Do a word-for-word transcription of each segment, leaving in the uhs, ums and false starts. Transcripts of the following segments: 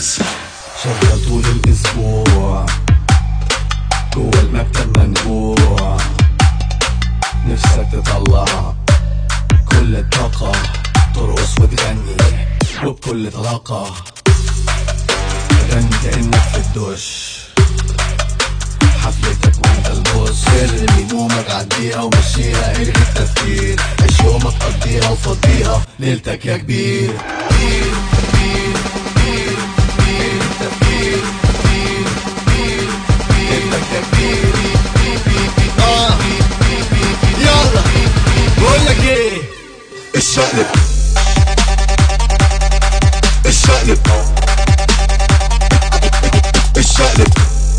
اوريجينالز. شغال طول الاسبوع جوا المكتب منجوع، نفسك تطلع كل الطاقة، ترقص وتغني وبكل طلاقة. غني كأنك في الدش، حفلتك وانت البوس. ارمي همومك عديها ومشيها، الغي التفكير، عيش يومك قضيها وفضيها ليلتك يا كبير. كبير كبير كبير كبير تفكير، كبير كبير ليلتك يا كبير. اه يلا بقولك ايه، الشقلب الشقلب الشقلب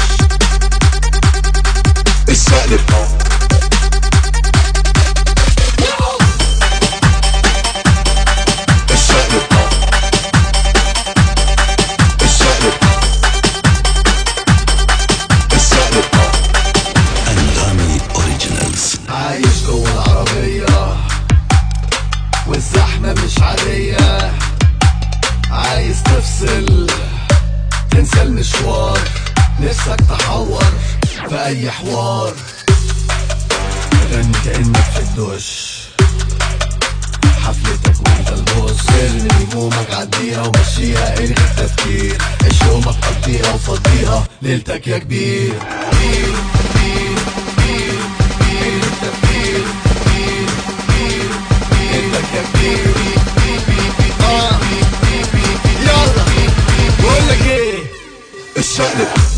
الشقلب الشقلب الشقلب الشقلب. انغامي اوريجينالز. عايش جوه العربية والزحمة مش عادية، عايز تفصل تنسى المشوار، نفسك تحور في اي حوار. غني كأنك في الدش، حفلتك وانت البوس. ارمي همومك عديها ومشيها، الغي التفكير، عيش يومك قضيها وفضيها ليلتك يا كبير. كبير كبير كبير كبير تفكير، كبير كبير ليلتك يا كبير. اه يلا بقولك ايه، الشقلب